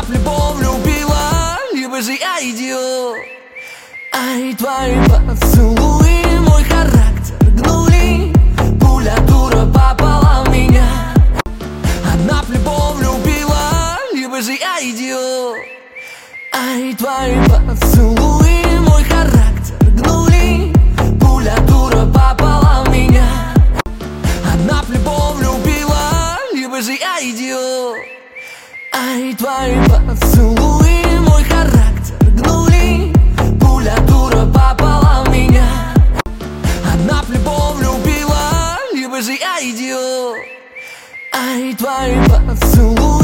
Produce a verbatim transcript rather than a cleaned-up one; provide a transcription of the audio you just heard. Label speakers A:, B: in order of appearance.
A: в любовь любила, либо же я идиот. Ай, твои поцелуи мой характер гнули, пуля дура попала в меня. Она в любовь любила, либо же я идиот. Ай, твои поцелуи мой характер гнули, пуля дура попала в меня. Она в любовь любила, либо же я идиот. Ай, твои поцелуи мой характер гнули, пуля дура попала в меня. Она в любовь любила, либо же я идиот. Ай, твои поцелуи